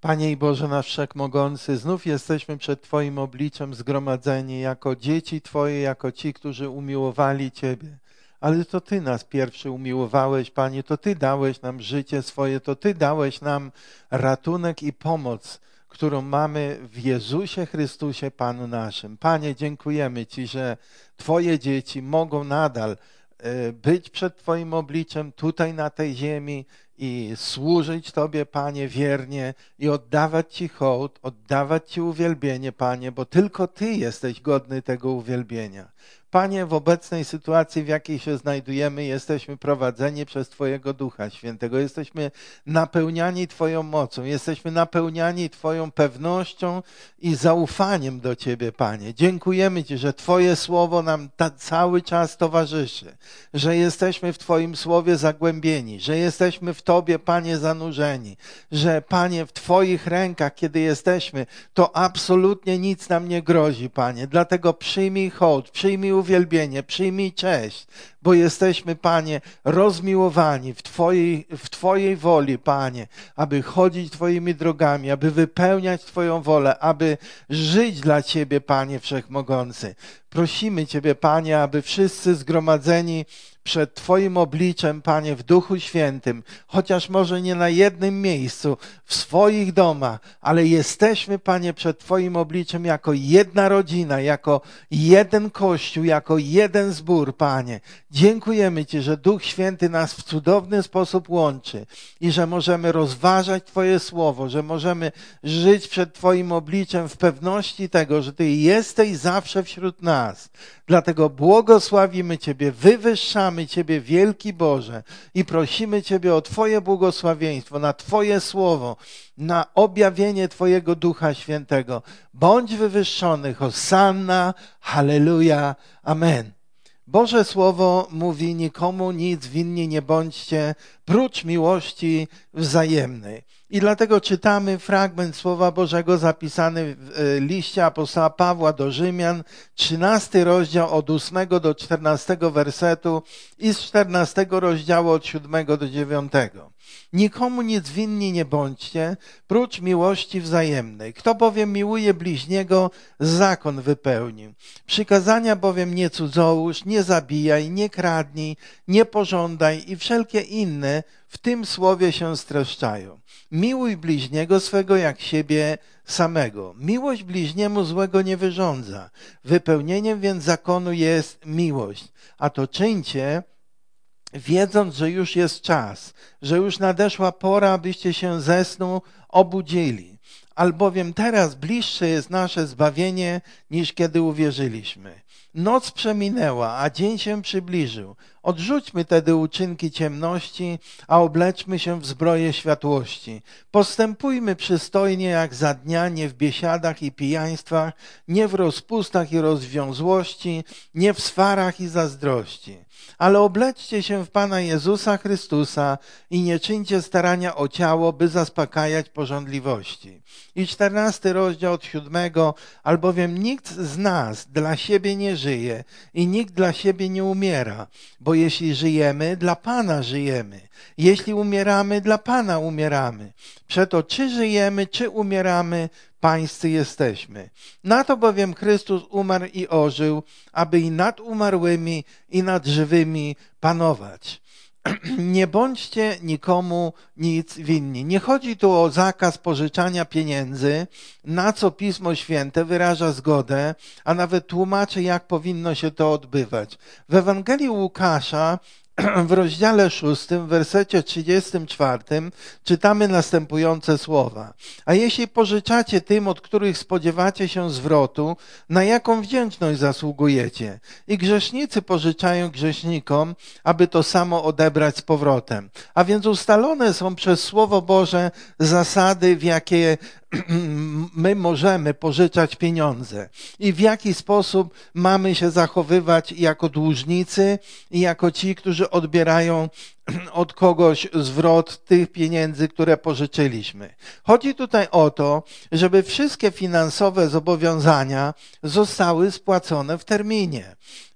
Panie i Boże nasz Wszechmogący, znów jesteśmy przed Twoim obliczem zgromadzeni jako dzieci Twoje, jako ci, którzy umiłowali Ciebie. Ale to Ty nas pierwszy umiłowałeś, Panie, to Ty dałeś nam życie swoje, to Ty dałeś nam ratunek i pomoc, którą mamy w Jezusie Chrystusie, Panu naszym. Panie, dziękujemy Ci, że Twoje dzieci mogą nadal być przed Twoim obliczem tutaj na tej ziemi i służyć Tobie, Panie, wiernie i oddawać Ci hołd, oddawać Ci uwielbienie, Panie, bo tylko Ty jesteś godny tego uwielbienia. Panie, w obecnej sytuacji, w jakiej się znajdujemy, jesteśmy prowadzeni przez Twojego Ducha Świętego. Jesteśmy napełniani Twoją mocą, jesteśmy napełniani Twoją pewnością i zaufaniem do Ciebie, Panie. Dziękujemy Ci, że Twoje Słowo nam cały czas towarzyszy, że jesteśmy w Twoim Słowie zagłębieni, że jesteśmy w Tobie, Panie, zanurzeni, że, Panie, w Twoich rękach, kiedy jesteśmy, to absolutnie nic nam nie grozi, Panie. Dlatego przyjmij hołd, przyjmij uwielbienie, przyjmij cześć, bo jesteśmy, Panie, rozmiłowani w Twojej woli, Panie, aby chodzić Twoimi drogami, aby wypełniać Twoją wolę, aby żyć dla Ciebie, Panie Wszechmogący. Prosimy Ciebie, Panie, aby wszyscy zgromadzeni przed Twoim obliczem, Panie, w Duchu Świętym, chociaż może nie na jednym miejscu, w swoich domach, ale jesteśmy, Panie, przed Twoim obliczem jako jedna rodzina, jako jeden Kościół, jako jeden zbór, Panie. Dziękujemy Ci, że Duch Święty nas w cudowny sposób łączy i że możemy rozważać Twoje Słowo, że możemy żyć przed Twoim obliczem w pewności tego, że Ty jesteś zawsze wśród nas. Dlatego błogosławimy Ciebie, wywyższamy Ciebie, wielki Boże, i prosimy Ciebie o Twoje błogosławieństwo na Twoje Słowo, na objawienie Twojego Ducha Świętego. Bądź wywyższony, Hosanna, halleluja, amen. Boże Słowo mówi: nikomu nic winni nie bądźcie, prócz miłości wzajemnej. I dlatego czytamy fragment Słowa Bożego zapisany w liście apostoła Pawła do Rzymian, 13 rozdział od 8 do 14 wersetu i z 14 rozdziału od 7 do 9. Nikomu nic winni nie bądźcie, prócz miłości wzajemnej. Kto bowiem miłuje bliźniego, zakon wypełnił. Przykazania bowiem: nie cudzołóż, nie zabijaj, nie kradnij, nie pożądaj i wszelkie inne w tym słowie się streszczają. Miłuj bliźniego swego jak siebie samego. Miłość bliźniemu złego nie wyrządza. Wypełnieniem więc zakonu jest miłość. A to czyńcie, wiedząc, że już jest czas, że już nadeszła pora, abyście się ze snu obudzili. Albowiem teraz bliższe jest nasze zbawienie, niż kiedy uwierzyliśmy. Noc przeminęła, a dzień się przybliżył. Odrzućmy tedy uczynki ciemności, a obleczmy się w zbroję światłości. Postępujmy przystojnie jak za dnia, nie w biesiadach i pijaństwach, nie w rozpustach i rozwiązłości, nie w swarach i zazdrości. Ale obleczcie się w Pana Jezusa Chrystusa i nie czyńcie starania o ciało, by zaspokajać pożądliwości. I 14 rozdział od 7. Albowiem nikt z nas dla siebie nie żyje i nikt dla siebie nie umiera, bo jeśli żyjemy, dla Pana żyjemy. Jeśli umieramy, dla Pana umieramy. Przeto czy żyjemy, czy umieramy, pańscy jesteśmy. Na to bowiem Chrystus umarł i ożył, aby i nad umarłymi, i nad żywymi panować. Nie bądźcie nikomu nic winni. Nie chodzi tu o zakaz pożyczania pieniędzy, na co Pismo Święte wyraża zgodę, a nawet tłumaczy, jak powinno się to odbywać. W Ewangelii Łukasza w rozdziale 6, w wersecie 34 czytamy następujące słowa. A jeśli pożyczacie tym, od których spodziewacie się zwrotu, na jaką wdzięczność zasługujecie? I grzesznicy pożyczają grzesznikom, aby to samo odebrać z powrotem. A więc ustalone są przez Słowo Boże zasady, w jakie my możemy pożyczać pieniądze i w jaki sposób mamy się zachowywać jako dłużnicy i jako ci, którzy odbierają od kogoś zwrot tych pieniędzy, które pożyczyliśmy. Chodzi tutaj o to, żeby wszystkie finansowe zobowiązania zostały spłacone w terminie.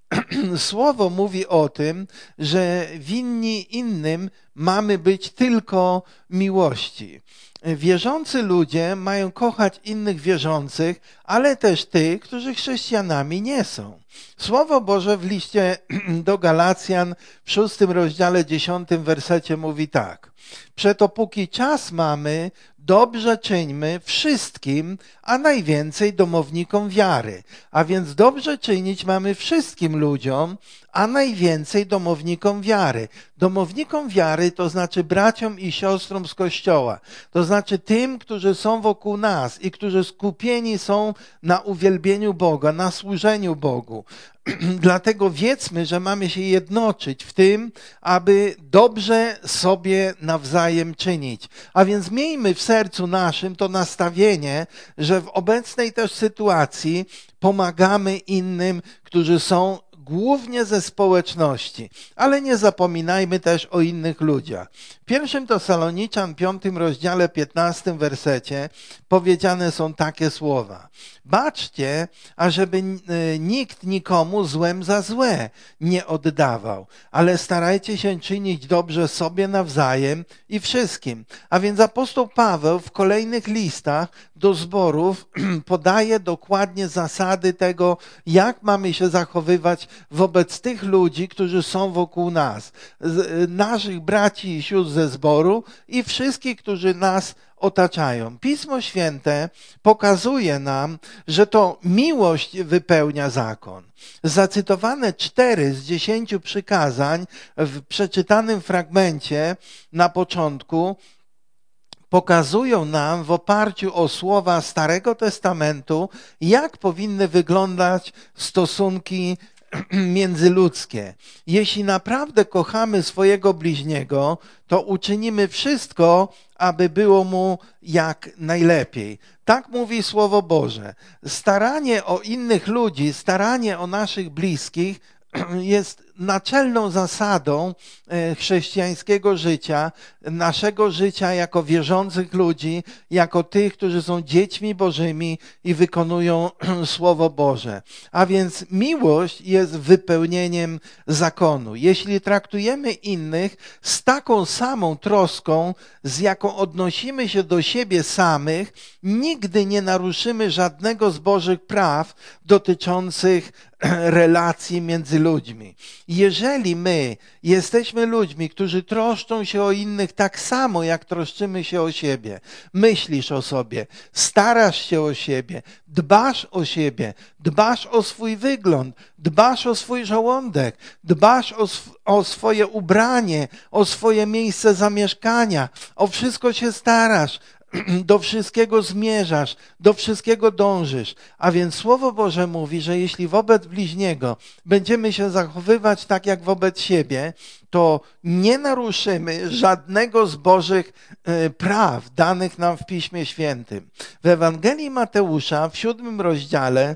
Słowo mówi o tym, że winni innym mamy być tylko miłości. Wierzący ludzie mają kochać innych wierzących, ale też tych, którzy chrześcijanami nie są. Słowo Boże w liście do Galacjan w 6 rozdziale 10 wersecie mówi tak. Przeto póki czas mamy, dobrze czyńmy wszystkim, a najwięcej domownikom wiary. A więc dobrze czynić mamy wszystkim ludziom, a najwięcej domownikom wiary. Domownikom wiary to znaczy braciom i siostrom z Kościoła. To znaczy tym, którzy są wokół nas i którzy skupieni są na uwielbieniu Boga, na służeniu Bogu. Dlatego wiedzmy, że mamy się jednoczyć w tym, aby dobrze sobie nawzajem czynić. A więc miejmy w sercu naszym to nastawienie, że w obecnej też sytuacji pomagamy innym, którzy są głównie ze społeczności, ale nie zapominajmy też o innych ludziach. W 1 Tesaloniczan 5 rozdziale 15 wersecie powiedziane są takie słowa. Baczcie, ażeby nikt nikomu złem za złe nie oddawał, ale starajcie się czynić dobrze sobie nawzajem i wszystkim. A więc apostoł Paweł w kolejnych listach do zborów podaje dokładnie zasady tego, jak mamy się zachowywać wobec tych ludzi, którzy są wokół nas, naszych braci i sióstr ze zboru i wszystkich, którzy nas otaczają. Pismo Święte pokazuje nam, że to miłość wypełnia zakon. Zacytowane 4 z 10 przykazań w przeczytanym fragmencie na początku pokazują nam w oparciu o słowa Starego Testamentu, jak powinny wyglądać stosunki międzyludzkie. Jeśli naprawdę kochamy swojego bliźniego, to uczynimy wszystko, aby było mu jak najlepiej. Tak mówi Słowo Boże. Staranie o innych ludzi, staranie o naszych bliskich jest naczelną zasadą chrześcijańskiego życia, naszego życia jako wierzących ludzi, jako tych, którzy są dziećmi Bożymi i wykonują Słowo Boże. A więc miłość jest wypełnieniem zakonu. Jeśli traktujemy innych z taką samą troską, z jaką odnosimy się do siebie samych, nigdy nie naruszymy żadnego z Bożych praw dotyczących relacji między ludźmi. Jeżeli my jesteśmy ludźmi, którzy troszczą się o innych tak samo, jak troszczymy się o siebie, myślisz o sobie, starasz się o siebie, dbasz o swój wygląd, dbasz o swój żołądek, dbasz o swoje ubranie, o swoje miejsce zamieszkania, o wszystko się starasz, do wszystkiego zmierzasz, do wszystkiego dążysz. A więc Słowo Boże mówi, że jeśli wobec bliźniego będziemy się zachowywać tak jak wobec siebie, to nie naruszymy żadnego z Bożych praw danych nam w Piśmie Świętym. W Ewangelii Mateusza w 7 rozdziale,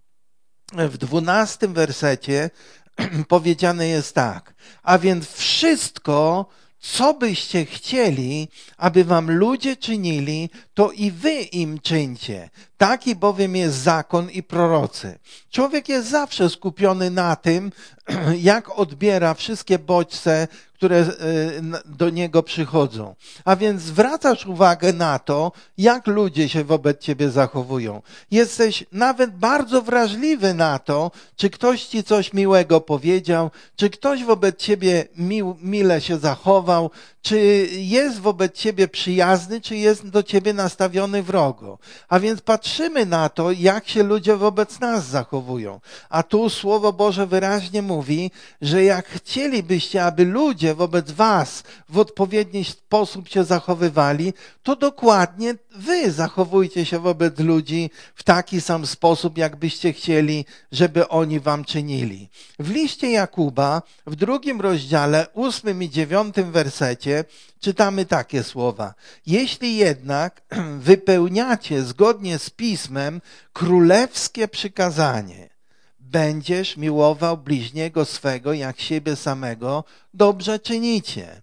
w 12 wersecie powiedziane jest tak. A więc wszystko, co byście chcieli, aby wam ludzie czynili, to i wy im czyńcie. Taki bowiem jest zakon i prorocy. Człowiek jest zawsze skupiony na tym, jak odbiera wszystkie bodźce, które do niego przychodzą. A więc zwracasz uwagę na to, jak ludzie się wobec ciebie zachowują. Jesteś nawet bardzo wrażliwy na to, czy ktoś ci coś miłego powiedział, czy ktoś wobec ciebie mile się zachował, czy jest wobec ciebie przyjazny, czy jest do ciebie nastawiony wrogo. A więc patrzymy na to, jak się ludzie wobec nas zachowują. A tu Słowo Boże wyraźnie mówi, że jak chcielibyście, aby ludzie wobec was w odpowiedni sposób się zachowywali, to dokładnie wy zachowujcie się wobec ludzi w taki sam sposób, jakbyście chcieli, żeby oni wam czynili. W liście Jakuba, w 2 rozdziale, 8 i 9 wersecie czytamy takie słowa. Jeśli jednak wypełniacie zgodnie z Pismem królewskie przykazanie, będziesz miłował bliźniego swego jak siebie samego, dobrze czynicie.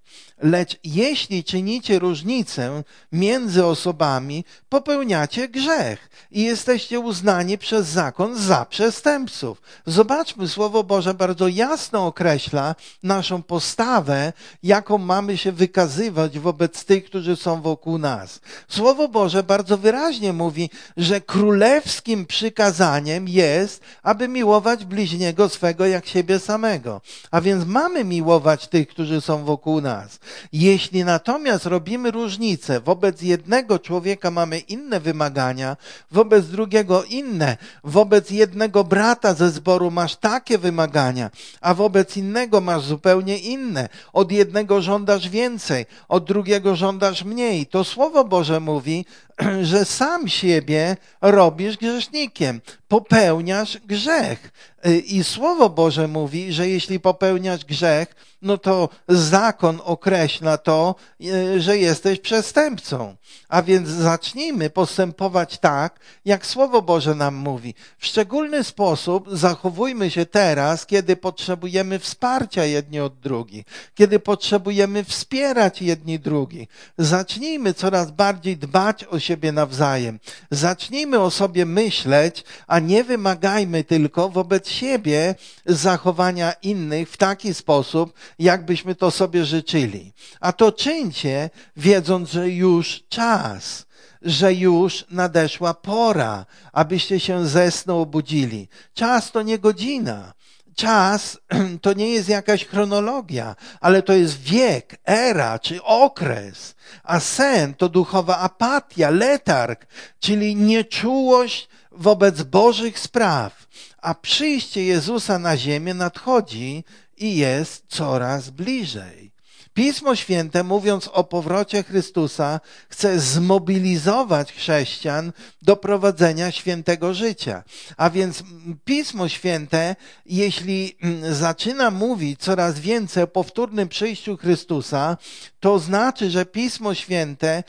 Lecz jeśli czynicie różnicę między osobami, popełniacie grzech i jesteście uznani przez zakon za przestępców. Zobaczmy, Słowo Boże bardzo jasno określa naszą postawę, jaką mamy się wykazywać wobec tych, którzy są wokół nas. Słowo Boże bardzo wyraźnie mówi, że królewskim przykazaniem jest, aby miłować bliźniego swego jak siebie samego. A więc mamy miłować tych, którzy są wokół nas. Jeśli natomiast robimy różnicę, wobec jednego człowieka mamy inne wymagania, wobec drugiego inne, wobec jednego brata ze zboru masz takie wymagania, a wobec innego masz zupełnie inne. Od jednego żądasz więcej, od drugiego żądasz mniej. To Słowo Boże mówi, że sam siebie robisz grzesznikiem, popełniasz grzech. I Słowo Boże mówi, że jeśli popełniasz grzech, no to zakon określa to, że jesteś przestępcą. A więc zacznijmy postępować tak, jak Słowo Boże nam mówi. W szczególny sposób zachowujmy się teraz, kiedy potrzebujemy wsparcia jedni od drugich, kiedy potrzebujemy wspierać jedni drugich. Zacznijmy coraz bardziej dbać o siebie nawzajem. Zacznijmy o sobie myśleć, a nie wymagajmy tylko wobec siebie zachowania innych w taki sposób, jakbyśmy to sobie życzyli. A to czyńcie, wiedząc, że już czas, że już nadeszła pora, abyście się ze snu obudzili. Czas to nie godzina. Czas to nie jest jakaś chronologia, ale to jest wiek, era czy okres. A sen to duchowa apatia, letarg, czyli nieczułość wobec Bożych spraw. A przyjście Jezusa na ziemię nadchodzi i jest coraz bliżej. Pismo Święte, mówiąc o powrocie Chrystusa, chce zmobilizować chrześcijan do prowadzenia świętego życia. A więc Pismo Święte, jeśli zaczyna mówić coraz więcej o powtórnym przyjściu Chrystusa, to znaczy, że Pismo Święte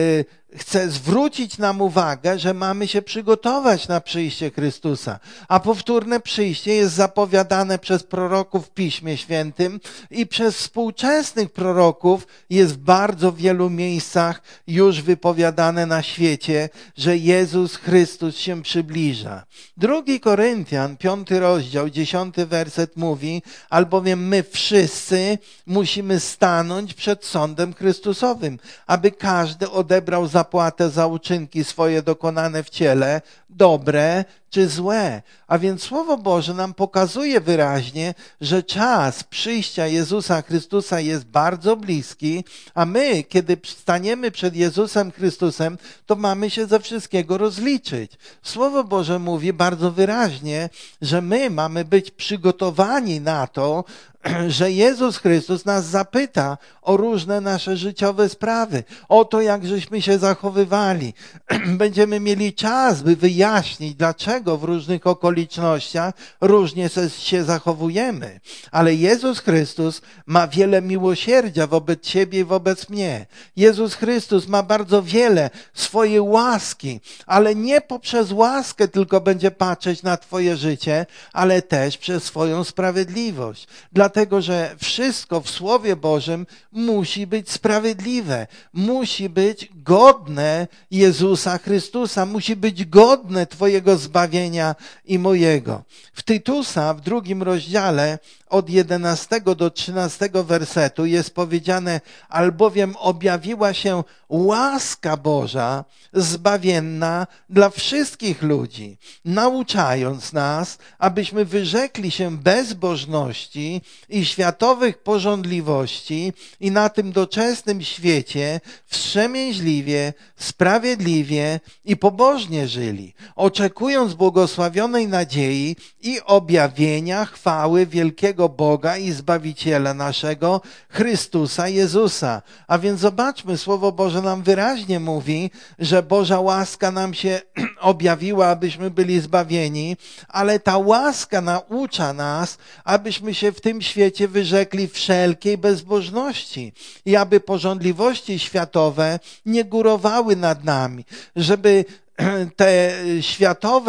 chce zwrócić nam uwagę, że mamy się przygotować na przyjście Chrystusa. A powtórne przyjście jest zapowiadane przez proroków w Piśmie Świętym i przez współczesnych proroków jest w bardzo wielu miejscach już wypowiadane na świecie, że Jezus Chrystus się przybliża. 2 Koryntian, 5 rozdział, 10 werset mówi, albowiem my wszyscy musimy stanąć przed sądem Chrystusowym, aby każdy odebrał zapłatę za uczynki swoje dokonane w ciele, dobre czy złe. A więc Słowo Boże nam pokazuje wyraźnie, że czas przyjścia Jezusa Chrystusa jest bardzo bliski, a my, kiedy staniemy przed Jezusem Chrystusem, to mamy się ze wszystkiego rozliczyć. Słowo Boże mówi bardzo wyraźnie, że my mamy być przygotowani na to, że Jezus Chrystus nas zapyta o różne nasze życiowe sprawy, o to, jak żeśmy się zachowywali. Będziemy mieli czas, by wyjaśnić, dlaczego w różnych okolicznościach różnie się zachowujemy. Ale Jezus Chrystus ma wiele miłosierdzia wobec ciebie i wobec mnie. Jezus Chrystus ma bardzo wiele swojej łaski, ale nie poprzez łaskę tylko będzie patrzeć na twoje życie, ale też przez swoją sprawiedliwość. Dlatego, że wszystko w Słowie Bożym musi być sprawiedliwe, musi być godne Jezusa Chrystusa, musi być godne twojego zbawienia i mojego. W Tytusa w 2 rozdziale od 11 do 13 wersetu jest powiedziane, albowiem objawiła się łaska Boża zbawienna dla wszystkich ludzi, nauczając nas, abyśmy wyrzekli się bezbożności i światowych pożądliwości i na tym doczesnym świecie wstrzemięźliwie, sprawiedliwie i pobożnie żyli, oczekując błogosławionej nadziei i objawienia chwały wielkiego Boga i Zbawiciela naszego, Chrystusa Jezusa. A więc zobaczmy, Słowo Boże nam wyraźnie mówi, że Boża łaska nam się objawiła, abyśmy byli zbawieni, ale ta łaska naucza nas, abyśmy się w tym świecie wyrzekli wszelkiej bezbożności i aby pożądliwości światowe nie górowały nad nami, żeby te światowe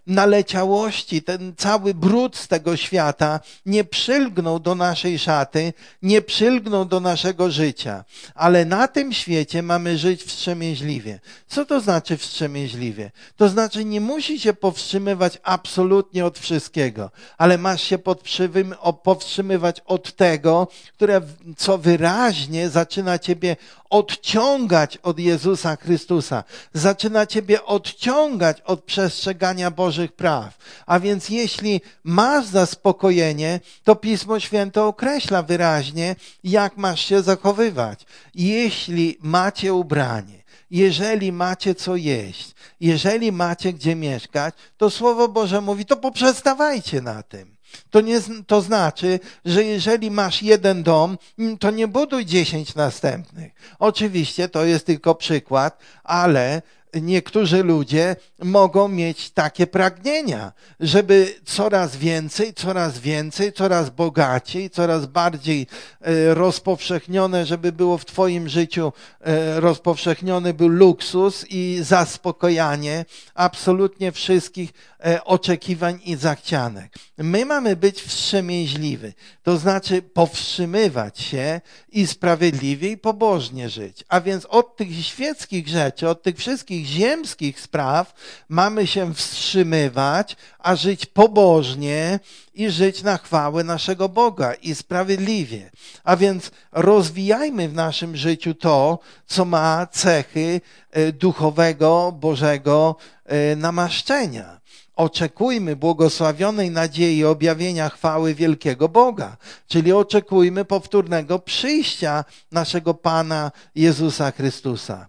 naleciałości, ten cały brud z tego świata nie przylgnął do naszej szaty, nie przylgnął do naszego życia. Ale na tym świecie mamy żyć wstrzemięźliwie. Co to znaczy wstrzemięźliwie? To znaczy nie musi się powstrzymywać absolutnie od wszystkiego, ale masz się powstrzymywać od tego, co wyraźnie zaczyna ciebie odciągać od Jezusa Chrystusa. Zaczyna ciebie odciągać od przestrzegania Bożych praw. A więc jeśli masz zaspokojenie, to Pismo Święte określa wyraźnie, jak masz się zachowywać. Jeśli macie ubranie, jeżeli macie co jeść, jeżeli macie gdzie mieszkać, to Słowo Boże mówi, to poprzestawajcie na tym. To znaczy, że jeżeli masz jeden dom, to nie buduj 10 następnych. Oczywiście to jest tylko przykład, ale niektórzy ludzie mogą mieć takie pragnienia, żeby coraz więcej, coraz bogaciej, coraz bardziej rozpowszechnione, żeby było w twoim życiu rozpowszechniony był luksus i zaspokojanie absolutnie wszystkich oczekiwań i zachcianek. My mamy być wstrzemięźliwi, to znaczy powstrzymywać się i sprawiedliwie i pobożnie żyć. A więc od tych świeckich rzeczy, od tych wszystkich ziemskich spraw mamy się wstrzymywać, a żyć pobożnie i żyć na chwałę naszego Boga i sprawiedliwie. A więc rozwijajmy w naszym życiu to, co ma cechy duchowego, Bożego namaszczenia. Oczekujmy błogosławionej nadziei objawienia chwały wielkiego Boga, czyli oczekujmy powtórnego przyjścia naszego Pana Jezusa Chrystusa.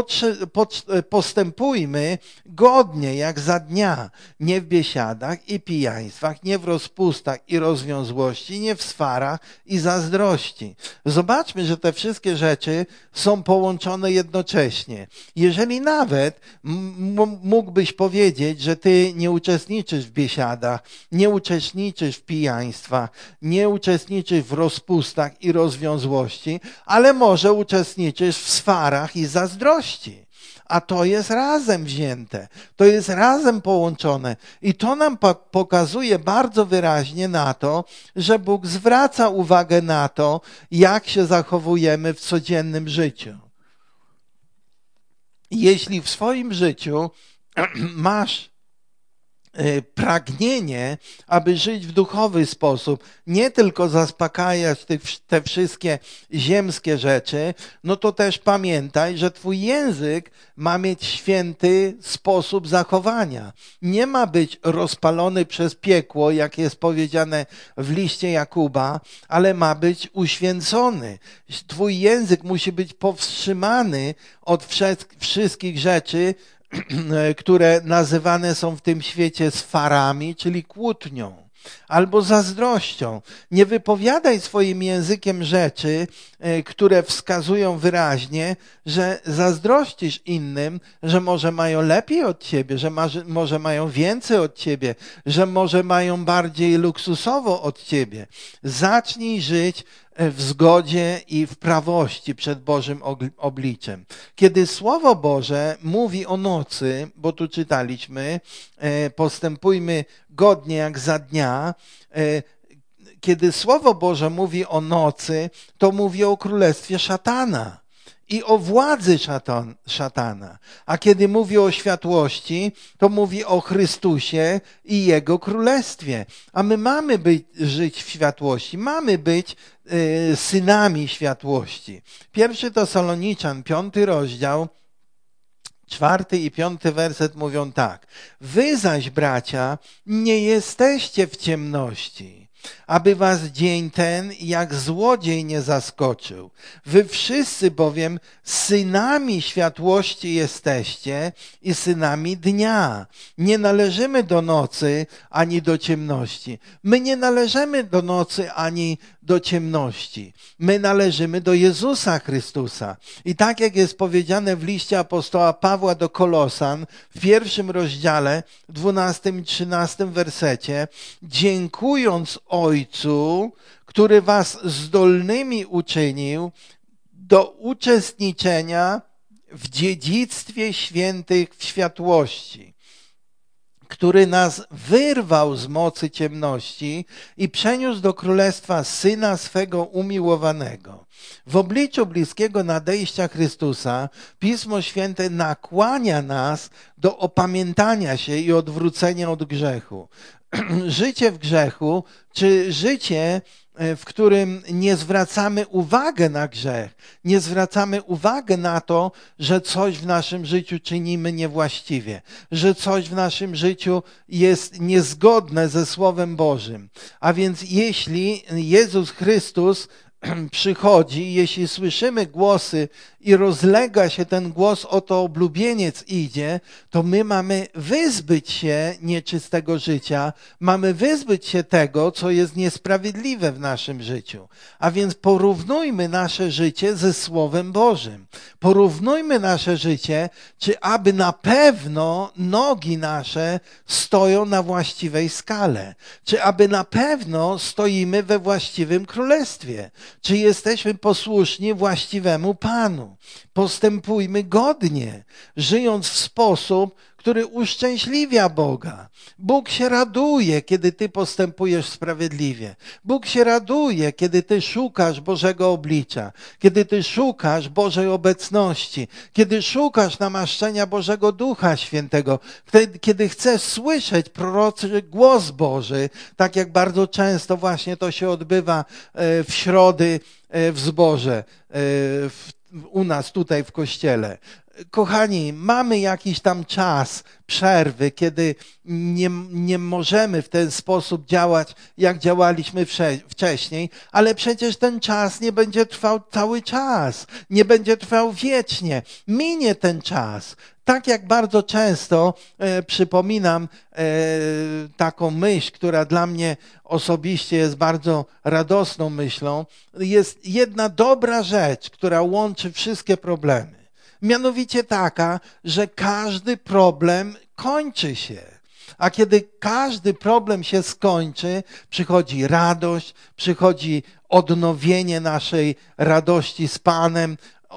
Postępujmy godnie jak za dnia, nie w biesiadach i pijaństwach, nie w rozpustach i rozwiązłości, nie w swarach i zazdrości. Zobaczmy, że te wszystkie rzeczy są połączone jednocześnie. Jeżeli nawet mógłbyś powiedzieć, że ty nie uczestniczysz w biesiadach, nie uczestniczysz w pijaństwach, nie uczestniczysz w rozpustach i rozwiązłości, ale może uczestniczysz w swarach i zazdrości. A to jest razem wzięte, to jest razem połączone. I to nam pokazuje bardzo wyraźnie na to, że Bóg zwraca uwagę na to, jak się zachowujemy w codziennym życiu. Jeśli w swoim życiu masz pragnienie, aby żyć w duchowy sposób, nie tylko zaspokajać te wszystkie ziemskie rzeczy, no to też pamiętaj, że twój język ma mieć święty sposób zachowania. Nie ma być rozpalony przez piekło, jak jest powiedziane w liście Jakuba, ale ma być uświęcony. Twój język musi być powstrzymany od wszystkich rzeczy, które nazywane są w tym świecie swarami, czyli kłótnią albo zazdrością. Nie wypowiadaj swoim językiem rzeczy, które wskazują wyraźnie, że zazdrościsz innym, że może mają lepiej od ciebie, że może mają więcej od ciebie, że może mają bardziej luksusowo od ciebie. Zacznij żyć w zgodzie i w prawości przed Bożym obliczem. Kiedy Słowo Boże mówi o nocy, bo tu czytaliśmy, postępujmy godnie jak za dnia, kiedy Słowo Boże mówi o nocy, to mówi o królestwie szatana i o władzy szatana. A kiedy mówi o światłości, to mówi o Chrystusie i Jego królestwie. A my mamy żyć w światłości, mamy być synami światłości. 1 Tesaloniczan, 5 rozdział, 4 i 5 werset mówią tak. Wy zaś, bracia, nie jesteście w ciemności, aby was dzień ten jak złodziej nie zaskoczył. Wy wszyscy bowiem synami światłości jesteście i synami dnia. Nie należymy do nocy ani do ciemności. My nie należymy do nocy ani do ciemności. My należymy do Jezusa Chrystusa. I tak jak jest powiedziane w liście apostoła Pawła do Kolosan, w 1 rozdziale, 12 i 13 wersecie, dziękując Ojcu, który was zdolnymi uczynił do uczestniczenia w dziedzictwie świętych w światłości. który nas wyrwał z mocy ciemności i przeniósł do królestwa Syna swego umiłowanego. W obliczu bliskiego nadejścia Chrystusa Pismo Święte nakłania nas do opamiętania się i odwrócenia od grzechu. Życie w grzechu, czy życie, w którym nie zwracamy uwagi na grzech, nie zwracamy uwagi na to, że coś w naszym życiu czynimy niewłaściwie, że coś w naszym życiu jest niezgodne ze Słowem Bożym. A więc jeśli Jezus Chrystus przychodzi, jeśli słyszymy głosy i rozlega się ten głos, oto oblubieniec idzie, to my mamy wyzbyć się nieczystego życia, mamy wyzbyć się tego, co jest niesprawiedliwe w naszym życiu. A więc porównujmy nasze życie ze Słowem Bożym. Porównujmy nasze życie, czy aby na pewno nogi nasze stoją na właściwej skale, czy aby na pewno stoimy we właściwym królestwie, czy jesteśmy posłuszni właściwemu Panu. Postępujmy godnie, żyjąc w sposób, który uszczęśliwia Boga. Bóg się raduje, kiedy ty postępujesz sprawiedliwie. Bóg się raduje, kiedy ty szukasz Bożego oblicza, kiedy ty szukasz Bożej obecności, kiedy szukasz namaszczenia Bożego Ducha Świętego, kiedy chcesz słyszeć proroczy głos Boży, tak jak bardzo często właśnie to się odbywa w środy w zborze, u nas tutaj w kościele. Kochani, mamy jakiś tam czas przerwy, kiedy nie możemy w ten sposób działać, jak działaliśmy wcześniej, ale przecież ten czas nie będzie trwał cały czas, nie będzie trwał wiecznie. Minie ten czas. Tak jak bardzo często przypominam taką myśl, która dla mnie osobiście jest bardzo radosną myślą, jest jedna dobra rzecz, która łączy wszystkie problemy. Mianowicie taka, że każdy problem kończy się. A kiedy każdy problem się skończy, przychodzi radość, przychodzi odnowienie naszej radości z Panem,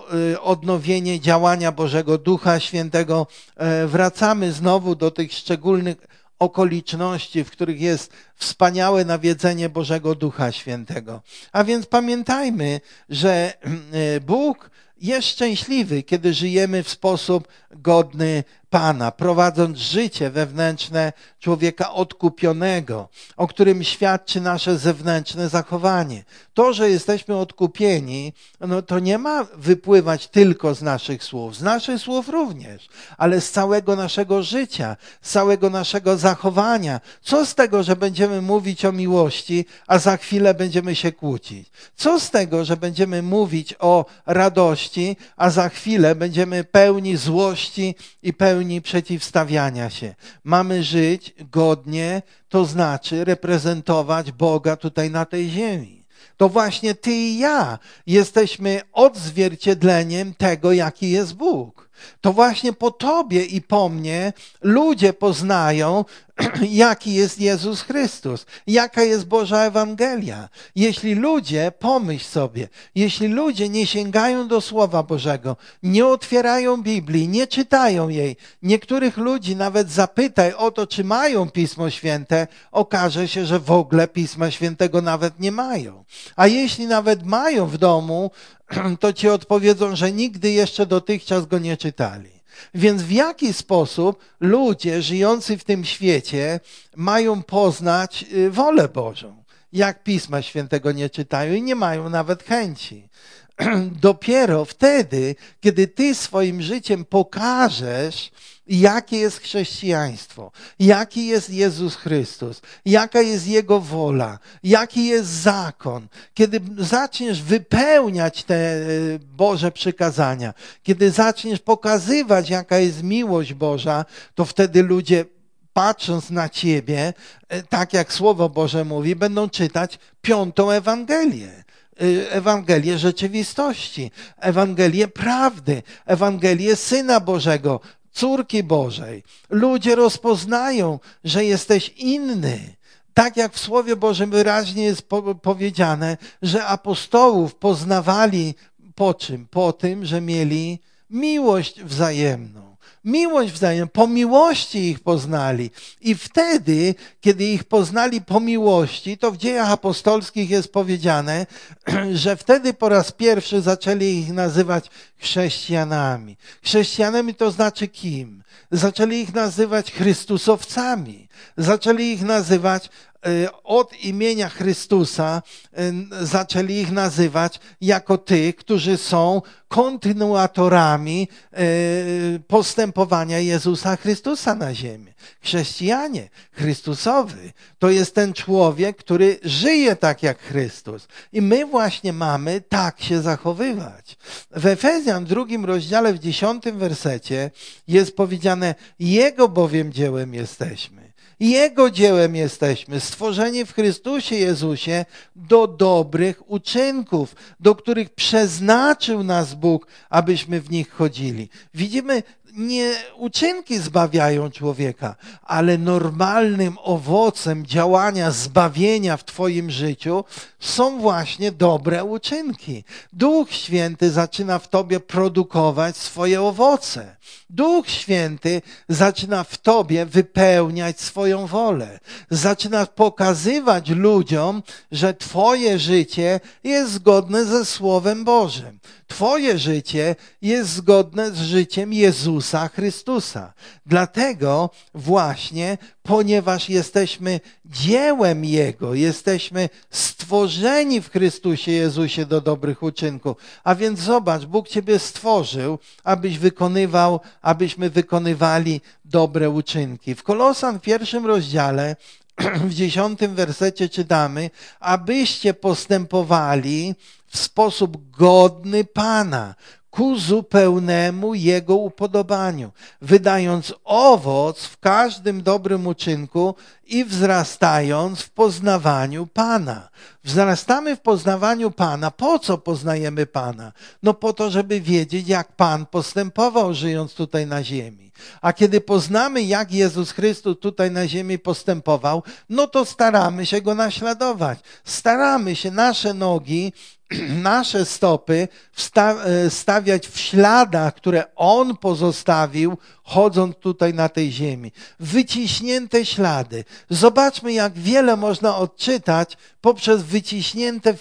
odnowienie działania Bożego Ducha Świętego. Wracamy znowu do tych szczególnych okoliczności, w których jest wspaniałe nawiedzenie Bożego Ducha Świętego. A więc pamiętajmy, że Bóg jest szczęśliwy, kiedy żyjemy w sposób godny Pana, prowadząc życie wewnętrzne człowieka odkupionego, o którym świadczy nasze zewnętrzne zachowanie. To, że jesteśmy odkupieni, no to nie ma wypływać tylko z naszych słów również, ale z całego naszego życia, z całego naszego zachowania. Co z tego, że będziemy mówić o miłości, a za chwilę będziemy się kłócić? Co z tego, że będziemy mówić o radości, a za chwilę będziemy pełni złości i pełni przeciwstawiania się. Mamy żyć godnie, to znaczy reprezentować Boga tutaj na tej ziemi. To właśnie ty i ja jesteśmy odzwierciedleniem tego, jaki jest Bóg. To właśnie po tobie i po mnie ludzie poznają, jaki jest Jezus Chrystus, jaka jest Boża Ewangelia. Jeśli ludzie, pomyśl sobie, jeśli ludzie nie sięgają do Słowa Bożego, nie otwierają Biblii, nie czytają jej, niektórych ludzi nawet zapytaj o to, czy mają Pismo Święte, okaże się, że w ogóle Pisma Świętego nawet nie mają. A jeśli nawet mają w domu, to ci odpowiedzą, że nigdy jeszcze dotychczas go nie czytali. Więc w jaki sposób ludzie żyjący w tym świecie mają poznać wolę Bożą? Jak Pisma Świętego nie czytają i nie mają nawet chęci. Dopiero wtedy, kiedy ty swoim życiem pokażesz, jakie jest chrześcijaństwo, jaki jest Jezus Chrystus, jaka jest Jego wola, jaki jest zakon, kiedy zaczniesz wypełniać te Boże przykazania, kiedy zaczniesz pokazywać, jaka jest miłość Boża, to wtedy ludzie, patrząc na ciebie, tak jak Słowo Boże mówi, będą czytać 5. Ewangelię. Ewangelię rzeczywistości, Ewangelię prawdy, Ewangelię Syna Bożego, córki Bożej. Ludzie rozpoznają, że jesteś inny. Tak jak w Słowie Bożym wyraźnie jest powiedziane, że apostołów poznawali po czym? Po tym, że mieli miłość wzajemną. Miłość wzajemną, po miłości ich poznali. I wtedy, kiedy ich poznali po miłości, to w Dziejach Apostolskich jest powiedziane, że wtedy po raz pierwszy zaczęli ich nazywać chrześcijanami. Chrześcijanami to znaczy kim? Zaczęli ich nazywać Chrystusowcami. Zaczęli ich nazywać od imienia Chrystusa, zaczęli ich nazywać jako tych, którzy są kontynuatorami postępowania Jezusa Chrystusa na ziemi. Chrześcijanie, Chrystusowy, to jest ten człowiek, który żyje tak jak Chrystus. I my właśnie mamy tak się zachowywać. W Efezjan 2 rozdziale w 10 wersecie jest powiedziane: Jego bowiem dziełem jesteśmy. Jego dziełem jesteśmy, stworzeni w Chrystusie Jezusie do dobrych uczynków, do których przeznaczył nas Bóg, abyśmy w nich chodzili. Widzimy, nie uczynki zbawiają człowieka, ale normalnym owocem działania zbawienia w twoim życiu są właśnie dobre uczynki. Duch Święty zaczyna w tobie produkować swoje owoce. Duch Święty zaczyna w tobie wypełniać swoją wolę. Zaczyna pokazywać ludziom, że twoje życie jest zgodne ze Słowem Bożym. Twoje życie jest zgodne z życiem Jezusa Chrystusa. Dlatego właśnie, ponieważ jesteśmy dziełem Jego, jesteśmy stworzeni w Chrystusie Jezusie do dobrych uczynków. A więc zobacz, Bóg ciebie stworzył, abyśmy wykonywali dobre uczynki. W Kolosan w 1 rozdziale w 10 wersecie czytamy: abyście postępowali w sposób godny Pana, ku zupełnemu Jego upodobaniu, wydając owoc w każdym dobrym uczynku i wzrastając w poznawaniu Pana. Wzrastamy w poznawaniu Pana. Po co poznajemy Pana? No po to, żeby wiedzieć, jak Pan postępował, żyjąc tutaj na ziemi. A kiedy poznamy, jak Jezus Chrystus tutaj na ziemi postępował, no to staramy się Go naśladować. Staramy się nasze nogi, nasze stopy stawiać w śladach, które On pozostawił, chodząc tutaj na tej ziemi. Wyciśnięte ślady. Zobaczmy, jak wiele można odczytać poprzez wyciśnięte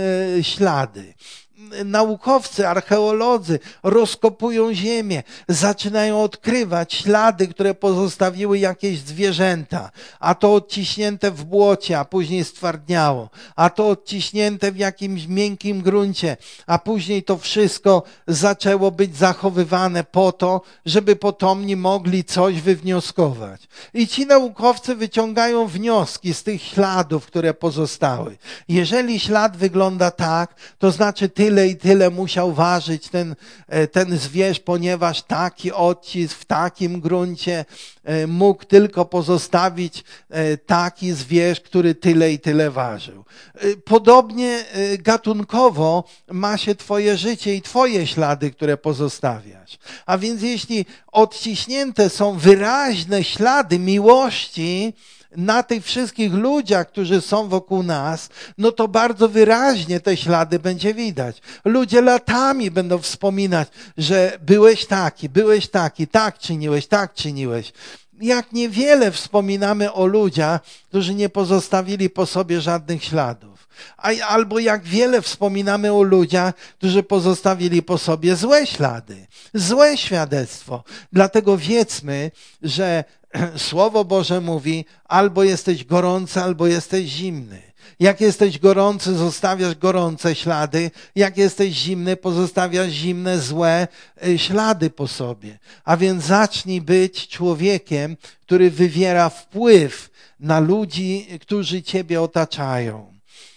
ślady. Naukowcy, archeolodzy rozkopują ziemię, zaczynają odkrywać ślady, które pozostawiły jakieś zwierzęta, a to odciśnięte w błocie, a później stwardniało, a to odciśnięte w jakimś miękkim gruncie, a później to wszystko zaczęło być zachowywane po to, żeby potomni mogli coś wywnioskować. I ci naukowcy wyciągają wnioski z tych śladów, które pozostały. Jeżeli ślad wygląda tak, to znaczy tyle i tyle musiał ważyć ten zwierz, ponieważ taki odcisk w takim gruncie mógł tylko pozostawić taki zwierz, który tyle i tyle ważył. Podobnie gatunkowo ma się twoje życie i twoje ślady, które pozostawiasz. A więc jeśli odciśnięte są wyraźne ślady miłości na tych wszystkich ludziach, którzy są wokół nas, no to bardzo wyraźnie te ślady będzie widać. Ludzie latami będą wspominać, że byłeś taki, tak czyniłeś. Jak niewiele wspominamy o ludziach, którzy nie pozostawili po sobie żadnych śladów. Albo jak wiele wspominamy o ludziach, którzy pozostawili po sobie złe ślady, złe świadectwo. Dlatego wiedzmy, że Słowo Boże mówi: albo jesteś gorący, albo jesteś zimny. Jak jesteś gorący, zostawiasz gorące ślady. Jak jesteś zimny, pozostawiasz zimne, złe ślady po sobie. A więc zacznij być człowiekiem, który wywiera wpływ na ludzi, którzy ciebie otaczają.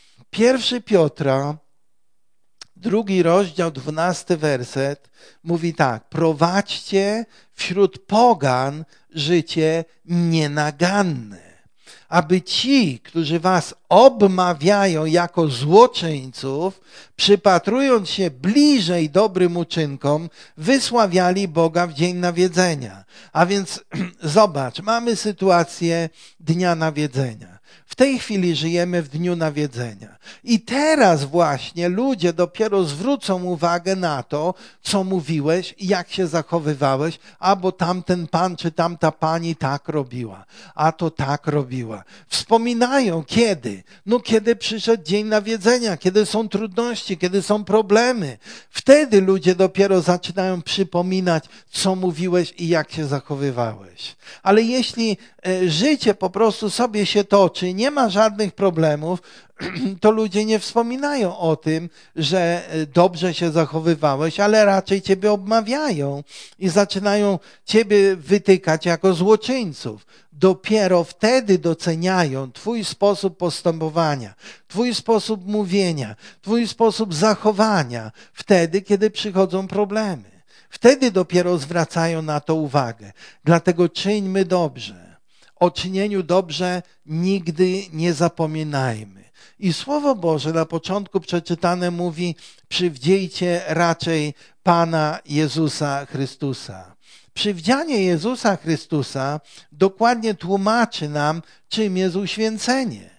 1 Piotra, 2 rozdział, 12 werset mówi tak: prowadźcie wśród pogan życie nienaganne, aby ci, którzy was obmawiają jako złoczyńców, przypatrując się bliżej dobrym uczynkom, wysławiali Boga w dzień nawiedzenia. A więc zobacz, mamy sytuację dnia nawiedzenia. W tej chwili żyjemy w dniu nawiedzenia. I teraz właśnie ludzie dopiero zwrócą uwagę na to, co mówiłeś i jak się zachowywałeś, albo tamten pan czy tamta pani tak robiła, a to tak robiła. Wspominają kiedy? No kiedy przyszedł dzień nawiedzenia, kiedy są trudności, kiedy są problemy. Wtedy ludzie dopiero zaczynają przypominać, co mówiłeś i jak się zachowywałeś. Ale jeśli życie po prostu sobie się toczy, nie ma żadnych problemów, to ludzie nie wspominają o tym, że dobrze się zachowywałeś, ale raczej ciebie obmawiają i zaczynają ciebie wytykać jako złoczyńców. Dopiero wtedy doceniają twój sposób postępowania, twój sposób mówienia, twój sposób zachowania, wtedy, kiedy przychodzą problemy. Wtedy dopiero zwracają na to uwagę. Dlatego czyńmy dobrze. O czynieniu dobrze nigdy nie zapominajmy. I Słowo Boże na początku przeczytane mówi: przywdziejcie raczej Pana Jezusa Chrystusa. Przywdzianie Jezusa Chrystusa dokładnie tłumaczy nam, czym jest uświęcenie.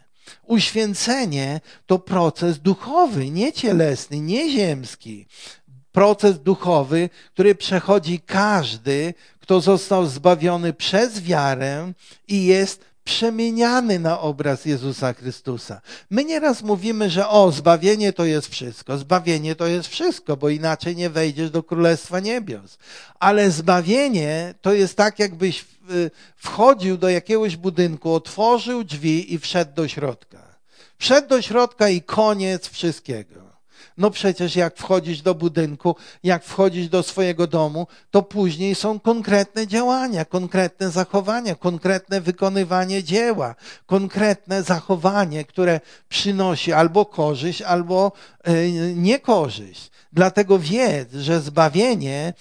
Uświęcenie to proces duchowy, nie cielesny, nie ziemski. Proces duchowy, który przechodzi każdy, kto został zbawiony przez wiarę i jest przemieniany na obraz Jezusa Chrystusa. My nieraz mówimy, że zbawienie to jest wszystko. Zbawienie to jest wszystko, bo inaczej nie wejdziesz do Królestwa Niebios. Ale zbawienie to jest tak, jakbyś wchodził do jakiegoś budynku, otworzył drzwi i wszedł do środka. Wszedł do środka i koniec wszystkiego. No przecież jak wchodzisz do budynku, jak wchodzisz do swojego domu, to później są konkretne działania, konkretne zachowania, konkretne wykonywanie dzieła, konkretne zachowanie, które przynosi albo korzyść, albo niekorzyść. Dlatego wiedz, że zbawienie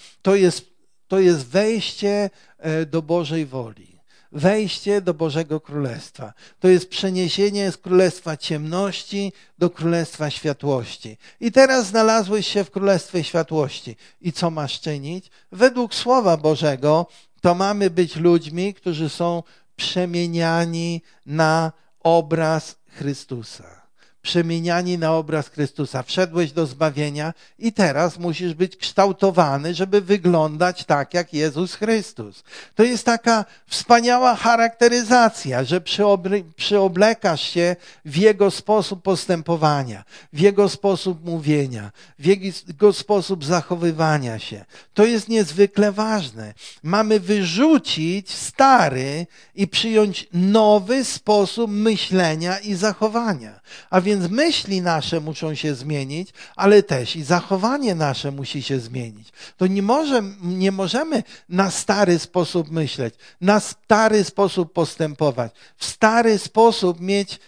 to jest wejście do Bożej woli. Wejście do Bożego Królestwa. To jest przeniesienie z Królestwa ciemności do Królestwa światłości. I teraz znalazłeś się w Królestwie światłości. I co masz czynić? Według Słowa Bożego to mamy być ludźmi, którzy są przemieniani na obraz Chrystusa. Przemieniani na obraz Chrystusa. Wszedłeś do zbawienia i teraz musisz być kształtowany, żeby wyglądać tak jak Jezus Chrystus. To jest taka wspaniała charakteryzacja, że przyoblekasz się w Jego sposób postępowania, w Jego sposób mówienia, w Jego sposób zachowywania się. To jest niezwykle ważne. Mamy wyrzucić stary i przyjąć nowy sposób myślenia i zachowania. A więc myśli nasze muszą się zmienić, ale też i zachowanie nasze musi się zmienić. To nie możemy na stary sposób myśleć, na stary sposób postępować, w stary sposób mieć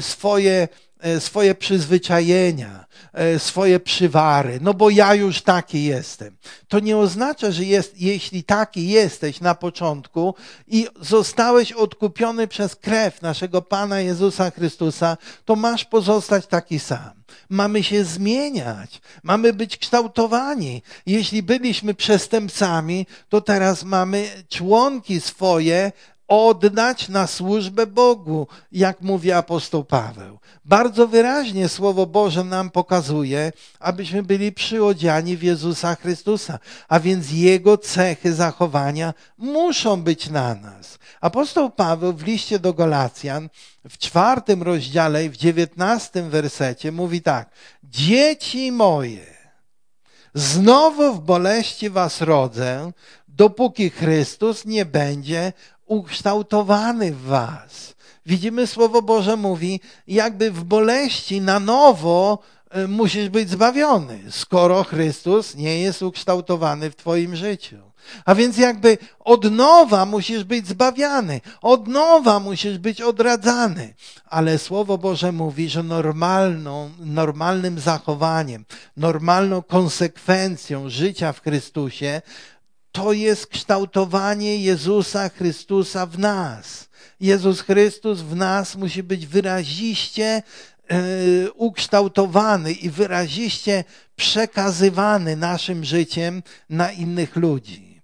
swoje przyzwyczajenia, swoje przywary, no bo ja już taki jestem. To nie oznacza, że jeśli taki jesteś na początku i zostałeś odkupiony przez krew naszego Pana Jezusa Chrystusa, to masz pozostać taki sam. Mamy się zmieniać, mamy być kształtowani. Jeśli byliśmy przestępcami, to teraz mamy członki swoje oddać na służbę Bogu, jak mówi apostoł Paweł. Bardzo wyraźnie Słowo Boże nam pokazuje, abyśmy byli przyodziani w Jezusa Chrystusa, a więc Jego cechy zachowania muszą być na nas. Apostoł Paweł w liście do Galacjan w 4 rozdziale i w 19 wersecie mówi tak: dzieci moje, znowu w boleści was rodzę, dopóki Chrystus nie będzie ukształtowany w was. Widzimy, Słowo Boże mówi, jakby w boleści na nowo musisz być zbawiony, skoro Chrystus nie jest ukształtowany w twoim życiu. A więc jakby od nowa musisz być zbawiany, od nowa musisz być odradzany. Ale Słowo Boże mówi, że normalnym zachowaniem, normalną konsekwencją życia w Chrystusie to jest kształtowanie Jezusa Chrystusa w nas. Jezus Chrystus w nas musi być wyraziście ukształtowany i wyraziście przekazywany naszym życiem na innych ludzi.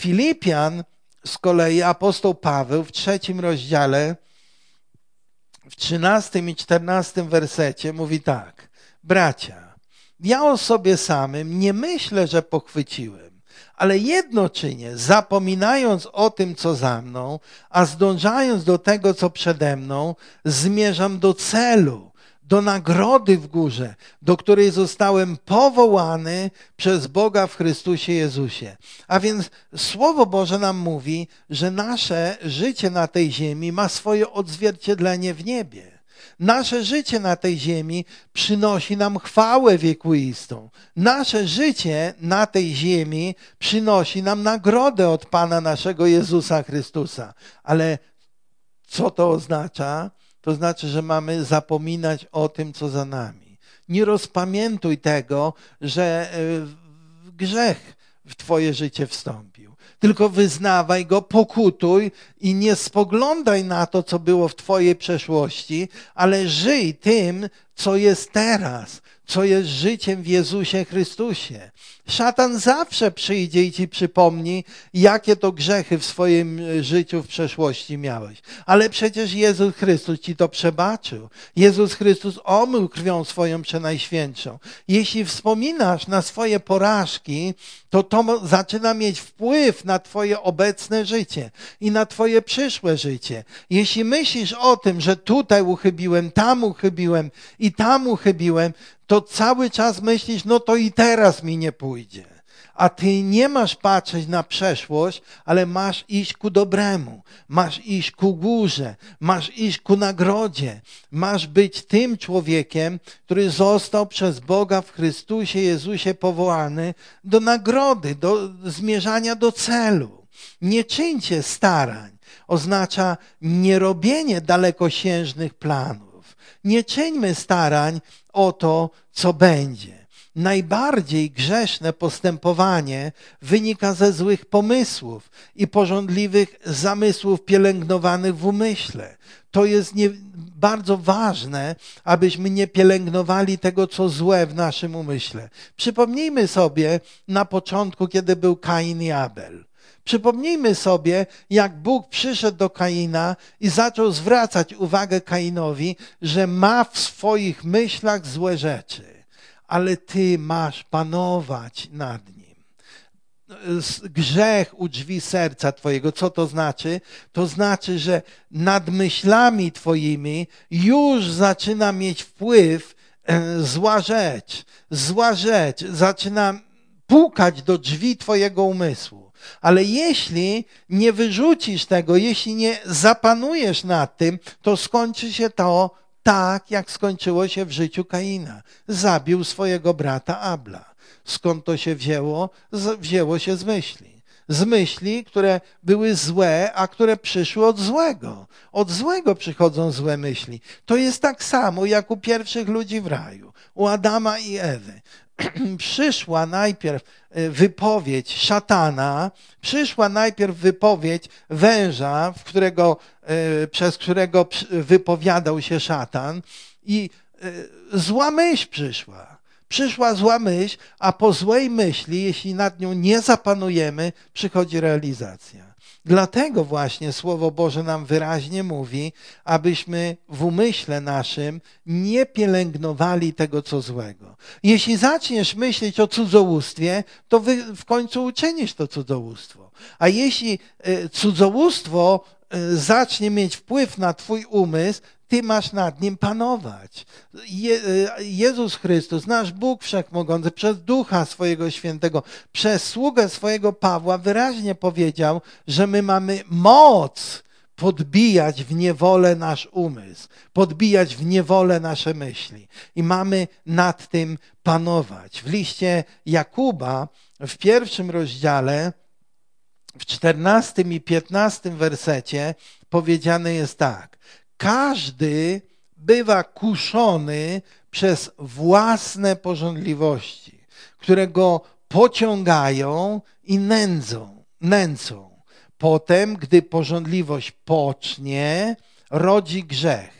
Filipian z kolei apostoł Paweł w 3 rozdziale, w 13 i 14 wersecie mówi tak. Bracia, ja o sobie samym nie myślę, że pochwyciłem, ale jedno czynię, zapominając o tym, co za mną, a zdążając do tego, co przede mną, zmierzam do celu, do nagrody w górze, do której zostałem powołany przez Boga w Chrystusie Jezusie. A więc Słowo Boże nam mówi, że nasze życie na tej ziemi ma swoje odzwierciedlenie w niebie. Nasze życie na tej ziemi przynosi nam chwałę wiekuistą. Nasze życie na tej ziemi przynosi nam nagrodę od Pana naszego Jezusa Chrystusa. Ale co to oznacza? To znaczy, że mamy zapominać o tym, co za nami. Nie rozpamiętuj tego, że grzech w twoje życie wstąpił. Tylko wyznawaj go, pokutuj i nie spoglądaj na to, co było w twojej przeszłości, ale żyj tym, co jest teraz, co jest życiem w Jezusie Chrystusie. Szatan zawsze przyjdzie i ci przypomni, jakie to grzechy w swoim życiu w przeszłości miałeś. Ale przecież Jezus Chrystus ci to przebaczył. Jezus Chrystus omył krwią swoją przenajświętszą. Jeśli wspominasz na swoje porażki, to zaczyna mieć wpływ na twoje obecne życie i na twoje przyszłe życie. Jeśli myślisz o tym, że tutaj uchybiłem, tam uchybiłem i tam uchybiłem, to cały czas myślisz, no to i teraz mi nie pójdzie. A ty nie masz patrzeć na przeszłość, ale masz iść ku dobremu, masz iść ku górze, masz iść ku nagrodzie, masz być tym człowiekiem, który został przez Boga w Chrystusie Jezusie powołany do nagrody, do zmierzania do celu. Nie czyńcie starań, oznacza nierobienie dalekosiężnych planów. Nie czyńmy starań o to, co będzie. Najbardziej grzeszne postępowanie wynika ze złych pomysłów i pożądliwych zamysłów pielęgnowanych w umyśle. To jest bardzo ważne, abyśmy nie pielęgnowali tego, co złe w naszym umyśle. Przypomnijmy sobie na początku, kiedy był Kain i Abel. Przypomnijmy sobie, jak Bóg przyszedł do Kaina i zaczął zwracać uwagę Kainowi, że ma w swoich myślach złe rzeczy, ale ty masz panować nad nim. Grzech u drzwi serca twojego. Co to znaczy? To znaczy, że nad myślami twoimi już zaczyna mieć wpływ zła rzecz zaczyna pukać do drzwi twojego umysłu. Ale jeśli nie wyrzucisz tego, jeśli nie zapanujesz nad tym, to skończy się to tak, jak skończyło się w życiu Kaina. Zabił swojego brata Abla. Skąd to się wzięło? Wzięło się z myśli. Z myśli, które były złe, a które przyszły od złego. Od złego przychodzą złe myśli. To jest tak samo, jak u pierwszych ludzi w raju, u Adama i Ewy. Przyszła najpierw wypowiedź szatana, przyszła najpierw wypowiedź węża, przez którego wypowiadał się szatan i zła myśl przyszła. Przyszła zła myśl, a po złej myśli, jeśli nad nią nie zapanujemy, przychodzi realizacja. Dlatego właśnie Słowo Boże nam wyraźnie mówi, abyśmy w umyśle naszym nie pielęgnowali tego, co złego. Jeśli zaczniesz myśleć o cudzołóstwie, to w końcu uczynisz to cudzołóstwo. A jeśli cudzołóstwo zacznie mieć wpływ na twój umysł, ty masz nad nim panować. Jezus Chrystus, nasz Bóg Wszechmogący, przez Ducha swojego Świętego, przez sługę swojego Pawła wyraźnie powiedział, że my mamy moc podbijać w niewolę nasz umysł, podbijać w niewolę nasze myśli. I mamy nad tym panować. W liście Jakuba, w 1 rozdziale, w 14 i 15 wersecie powiedziane jest tak. Każdy bywa kuszony przez własne pożądliwości, które go pociągają i nęcą. Potem, gdy pożądliwość pocznie, rodzi grzech,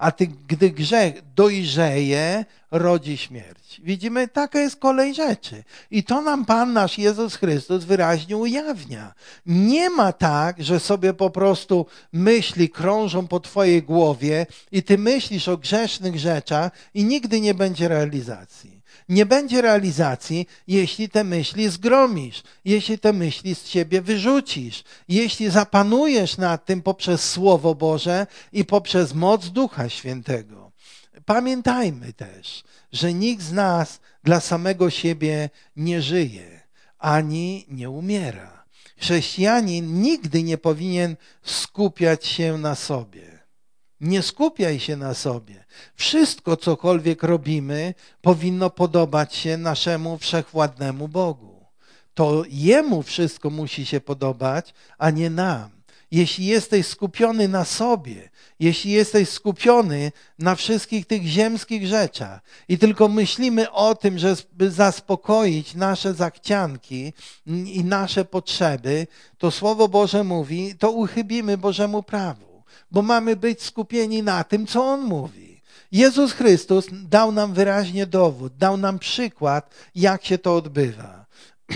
a gdy grzech dojrzeje, rodzi śmierć. Widzimy, taka jest kolej rzeczy. I to nam Pan nasz Jezus Chrystus wyraźnie ujawnia. Nie ma tak, że sobie po prostu myśli krążą po twojej głowie i ty myślisz o grzesznych rzeczach i nigdy nie będzie realizacji. Nie będzie realizacji, jeśli te myśli zgromisz, jeśli te myśli z siebie wyrzucisz, jeśli zapanujesz nad tym poprzez Słowo Boże i poprzez moc Ducha Świętego. Pamiętajmy też, że nikt z nas dla samego siebie nie żyje, ani nie umiera. Chrześcijanin nigdy nie powinien skupiać się na sobie. Nie skupiaj się na sobie. Wszystko, cokolwiek robimy, powinno podobać się naszemu wszechwładnemu Bogu. To Jemu wszystko musi się podobać, a nie nam. Jeśli jesteś skupiony na sobie, jeśli jesteś skupiony na wszystkich tych ziemskich rzeczach i tylko myślimy o tym, żeby zaspokoić nasze zachcianki i nasze potrzeby, to Słowo Boże mówi, to uchybimy Bożemu prawu, bo mamy być skupieni na tym, co On mówi. Jezus Chrystus dał nam wyraźnie dowód, dał nam przykład, jak się to odbywa.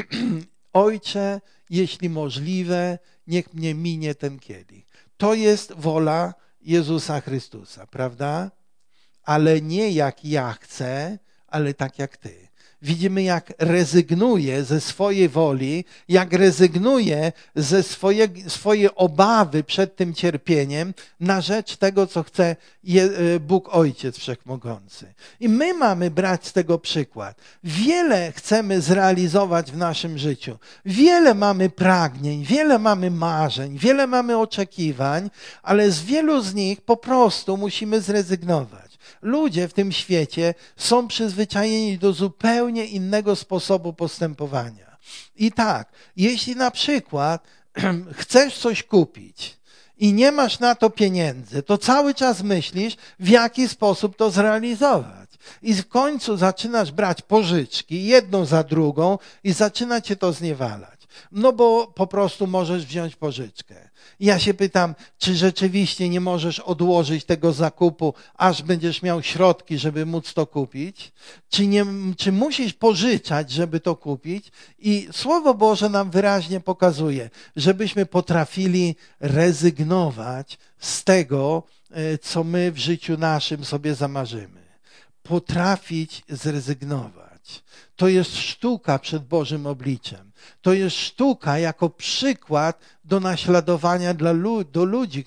Ojcze, jeśli możliwe, niech mnie minie ten kielich. To jest wola Jezusa Chrystusa, prawda? Ale nie jak ja chcę, ale tak jak Ty. Widzimy, jak rezygnuje ze swojej woli, jak rezygnuje ze swojej obawy przed tym cierpieniem na rzecz tego, co chce Bóg Ojciec Wszechmogący. I my mamy brać z tego przykład. Wiele chcemy zrealizować w naszym życiu. Wiele mamy pragnień, wiele mamy marzeń, wiele mamy oczekiwań, ale z wielu z nich po prostu musimy zrezygnować. Ludzie w tym świecie są przyzwyczajeni do zupełnie innego sposobu postępowania. I tak, jeśli na przykład chcesz coś kupić i nie masz na to pieniędzy, to cały czas myślisz, w jaki sposób to zrealizować. I w końcu zaczynasz brać pożyczki, jedną za drugą i zaczyna cię to zniewalać. No bo po prostu możesz wziąć pożyczkę. Ja się pytam, czy rzeczywiście nie możesz odłożyć tego zakupu, aż będziesz miał środki, żeby móc to kupić? Czy musisz pożyczać, żeby to kupić? I Słowo Boże nam wyraźnie pokazuje, żebyśmy potrafili rezygnować z tego, co my w życiu naszym sobie zamarzymy. Potrafić zrezygnować. To jest sztuka przed Bożym obliczem. To jest sztuka jako przykład do naśladowania dla ludzi,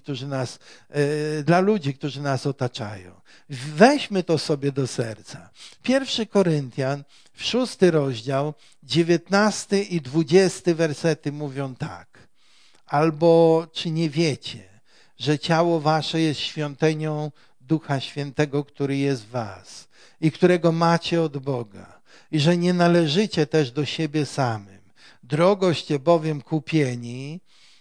którzy nas otaczają. Weźmy to sobie do serca. 1 Koryntian, 6 rozdział, 19 i 20 wersety mówią tak. Albo czy nie wiecie, że ciało wasze jest świątynią Ducha Świętego, który jest w was i którego macie od Boga i że nie należycie też do siebie samym. Drogoście bowiem kupieni,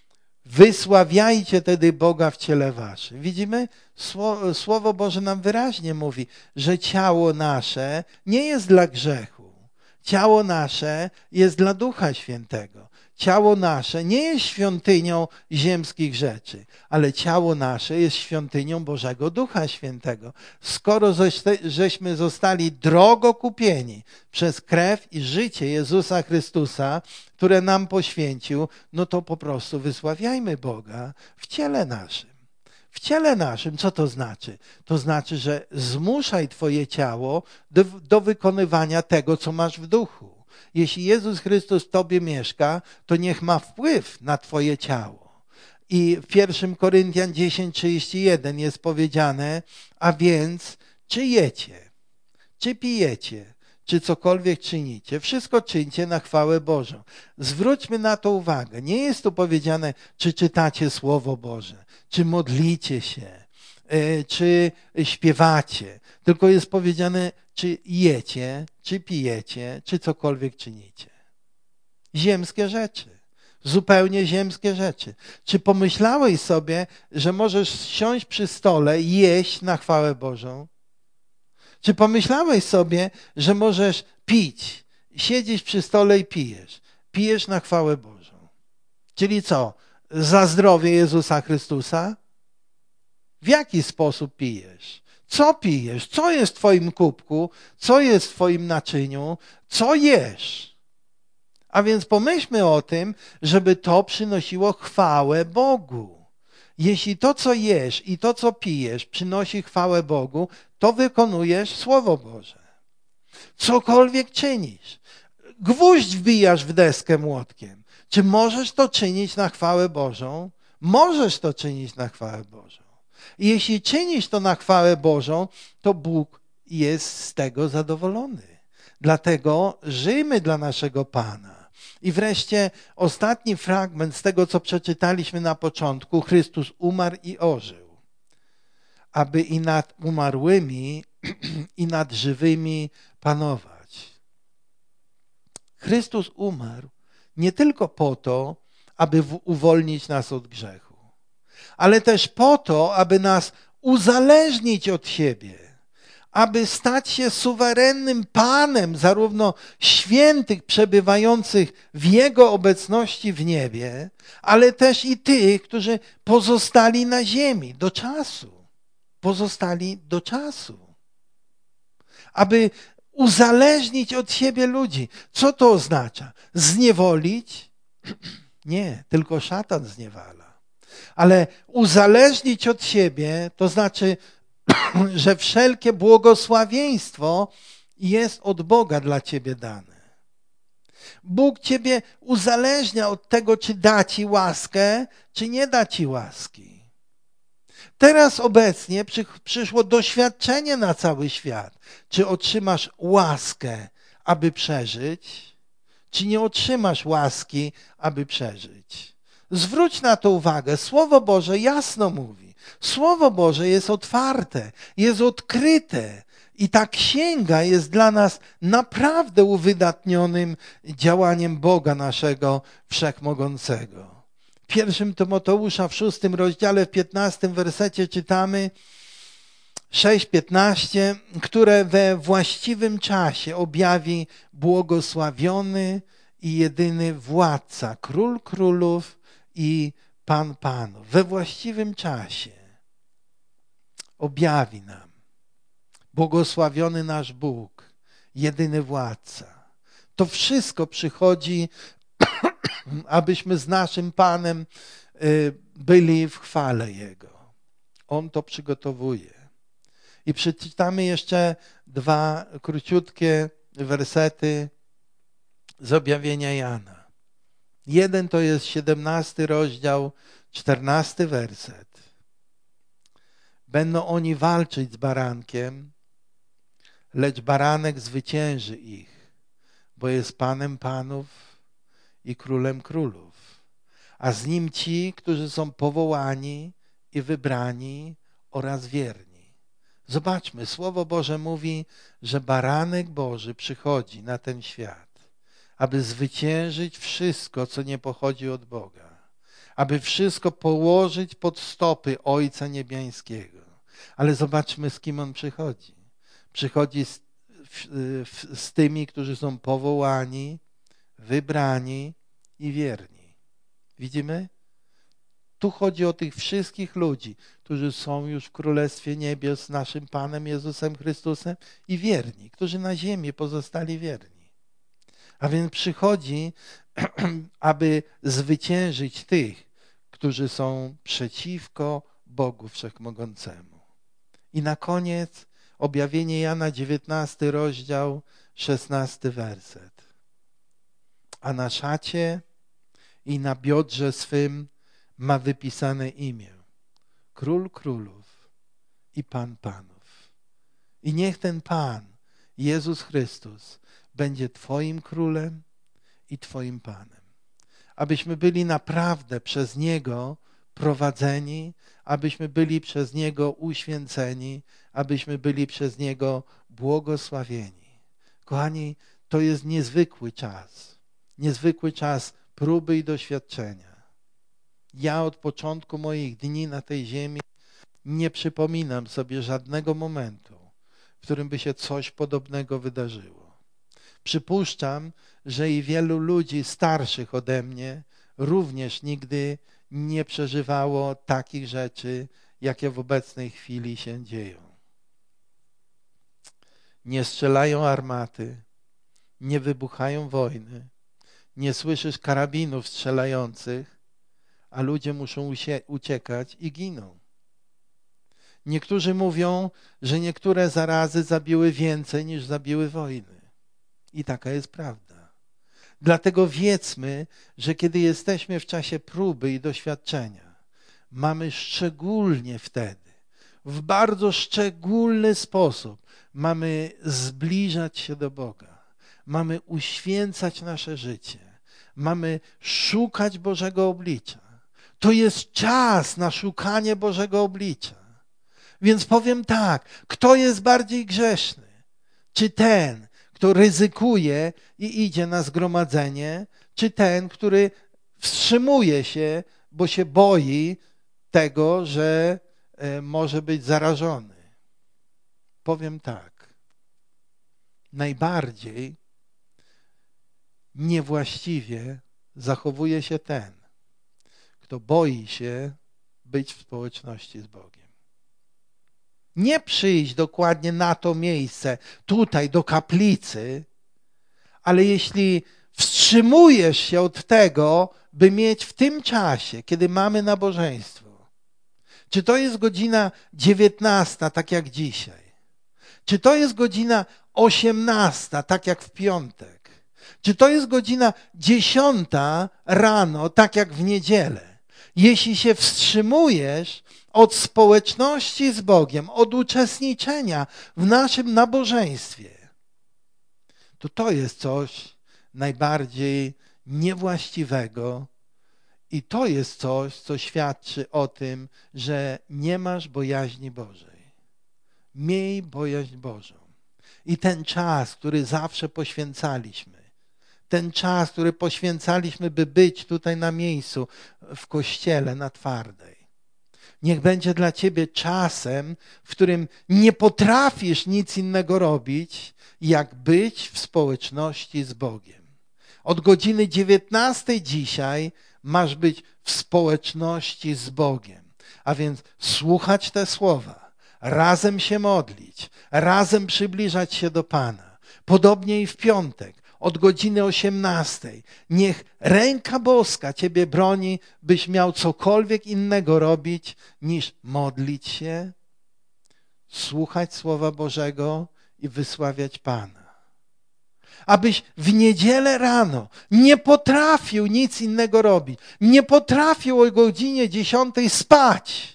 wysławiajcie tedy Boga w ciele waszym. Widzimy, Słowo Boże nam wyraźnie mówi, że ciało nasze nie jest dla grzechu. Ciało nasze jest dla Ducha Świętego. Ciało nasze nie jest świątynią ziemskich rzeczy, ale ciało nasze jest świątynią Bożego Ducha Świętego. Skoro żeśmy zostali drogo kupieni przez krew i życie Jezusa Chrystusa, które nam poświęcił, no to po prostu wysławiajmy Boga w ciele naszym. W ciele naszym, co to znaczy? To znaczy, że zmuszaj twoje ciało do wykonywania tego, co masz w duchu. Jeśli Jezus Chrystus w tobie mieszka, to niech ma wpływ na twoje ciało. I w 1 Koryntian 10:31 jest powiedziane, a więc czy jecie, czy pijecie, czy cokolwiek czynicie, wszystko czyńcie na chwałę Bożą. Zwróćmy na to uwagę. Nie jest tu powiedziane, czy czytacie Słowo Boże, czy modlicie się, czy śpiewacie, tylko jest powiedziane, czy jecie, czy pijecie, czy cokolwiek czynicie. Ziemskie rzeczy. Zupełnie ziemskie rzeczy. Czy pomyślałeś sobie, że możesz siąść przy stole i jeść na chwałę Bożą? Czy pomyślałeś sobie, że możesz pić, siedzieć przy stole i pijesz? Pijesz na chwałę Bożą. Czyli co? Za zdrowie Jezusa Chrystusa? W jaki sposób pijesz? Co pijesz? Co jest w twoim kubku? Co jest w twoim naczyniu? Co jesz? A więc pomyślmy o tym, żeby to przynosiło chwałę Bogu. Jeśli to, co jesz i to, co pijesz, przynosi chwałę Bogu, to wykonujesz Słowo Boże. Cokolwiek czynisz. Gwóźdź wbijasz w deskę młotkiem. Czy możesz to czynić na chwałę Bożą? Możesz to czynić na chwałę Bożą. I jeśli czynisz to na chwałę Bożą, to Bóg jest z tego zadowolony. Dlatego żyjmy dla naszego Pana. I wreszcie ostatni fragment z tego, co przeczytaliśmy na początku. Chrystus umarł i ożył, aby i nad umarłymi, i nad żywymi panować. Chrystus umarł nie tylko po to, aby uwolnić nas od grzechu, ale też po to, aby nas uzależnić od siebie, aby stać się suwerennym Panem zarówno świętych przebywających w Jego obecności w niebie, ale też i tych, którzy pozostali na ziemi do czasu. Pozostali do czasu. Aby uzależnić od siebie ludzi. Co to oznacza? Zniewolić? Nie, tylko szatan zniewala. Ale uzależnić od siebie to znaczy, że wszelkie błogosławieństwo jest od Boga dla ciebie dane. Bóg ciebie uzależnia od tego, czy da ci łaskę, czy nie da ci łaski. Teraz obecnie przyszło doświadczenie na cały świat. Czy otrzymasz łaskę, aby przeżyć, czy nie otrzymasz łaski, aby przeżyć. Zwróć na to uwagę. Słowo Boże jasno mówi. Słowo Boże jest otwarte, jest odkryte. I ta księga jest dla nas naprawdę uwydatnionym działaniem Boga naszego Wszechmogącego. W 1 Tymoteusza w 6 rozdziale, w 15 wersecie czytamy 6:15, które we właściwym czasie objawi błogosławiony i jedyny władca, król królów i pan panów. We właściwym czasie objawi nam błogosławiony nasz Bóg, jedyny władca. To wszystko przychodzi, abyśmy z naszym Panem byli w chwale Jego. On to przygotowuje. I przeczytamy jeszcze 2 króciutkie wersety z objawienia Jana. Jeden to jest 17 rozdział, 14 werset. Będą oni walczyć z barankiem, lecz baranek zwycięży ich, bo jest Panem panów i Królem królów. A z nim ci, którzy są powołani i wybrani oraz wierni. Zobaczmy, Słowo Boże mówi, że baranek Boży przychodzi na ten świat, aby zwyciężyć wszystko, co nie pochodzi od Boga, aby wszystko położyć pod stopy Ojca Niebiańskiego. Ale zobaczmy, z kim On przychodzi. Przychodzi z tymi, którzy są powołani, wybrani i wierni. Widzimy? Tu chodzi o tych wszystkich ludzi, którzy są już w Królestwie Niebios z naszym Panem Jezusem Chrystusem i wierni, którzy na ziemi pozostali wierni. A więc przychodzi, aby zwyciężyć tych, którzy są przeciwko Bogu Wszechmogącemu. I na koniec objawienie Jana 19 rozdział, 16 werset. A na szacie i na biodrze swym ma wypisane imię. Król królów i Pan panów. I niech ten Pan, Jezus Chrystus, będzie Twoim królem i Twoim Panem. Abyśmy byli naprawdę przez Niego prowadzeni, abyśmy byli przez Niego uświęceni, abyśmy byli przez Niego błogosławieni. Kochani, to jest niezwykły czas próby i doświadczenia. Ja od początku moich dni na tej ziemi nie przypominam sobie żadnego momentu, w którym by się coś podobnego wydarzyło. Przypuszczam, że i wielu ludzi starszych ode mnie również nigdy nie przeżywało takich rzeczy, jakie w obecnej chwili się dzieją. nie strzelają armaty, nie wybuchają wojny, nie słyszysz karabinów strzelających, a ludzie muszą uciekać i giną. Niektórzy mówią, że niektóre zarazy zabiły więcej niż zabiły wojny. I taka jest prawda. Dlatego wiedzmy, że kiedy jesteśmy w czasie próby i doświadczenia, mamy szczególnie wtedy, w bardzo szczególny sposób, mamy zbliżać się do Boga. Mamy uświęcać nasze życie. Mamy szukać Bożego oblicza. To jest czas na szukanie Bożego oblicza. Więc powiem tak, kto jest bardziej grzeszny? Czy ten, kto ryzykuje i idzie na zgromadzenie, czy ten, który wstrzymuje się, bo się boi tego, że może być zarażony? Powiem tak, najbardziej niewłaściwie zachowuje się ten, kto boi się być w społeczności z Bogiem. Nie przyjść dokładnie na to miejsce, tutaj do kaplicy, ale jeśli wstrzymujesz się od tego, by mieć w tym czasie, kiedy mamy nabożeństwo, czy to jest godzina 19, tak jak dzisiaj, czy to jest godzina 18, tak jak w piątek, czy to jest godzina 10 rano, tak jak w niedzielę, jeśli się wstrzymujesz od społeczności z Bogiem, od uczestniczenia w naszym nabożeństwie, to jest coś najbardziej niewłaściwego i to jest coś, co świadczy o tym, że nie masz bojaźni Bożej. Miej bojaźń Bożą. I ten czas, który zawsze poświęcaliśmy, ten czas, który poświęcaliśmy, by być tutaj na miejscu, w kościele na Twardej, niech będzie dla ciebie czasem, w którym nie potrafisz nic innego robić, jak być w społeczności z Bogiem. Od godziny 19 dzisiaj masz być w społeczności z Bogiem. A więc słuchać te słowa, razem się modlić, razem przybliżać się do Pana. Podobnie i w piątek. Od godziny 18. Niech ręka boska ciebie broni, byś miał cokolwiek innego robić, niż modlić się, słuchać Słowa Bożego i wysławiać Pana. Abyś w niedzielę rano nie potrafił nic innego robić, nie potrafił o godzinie 10 spać,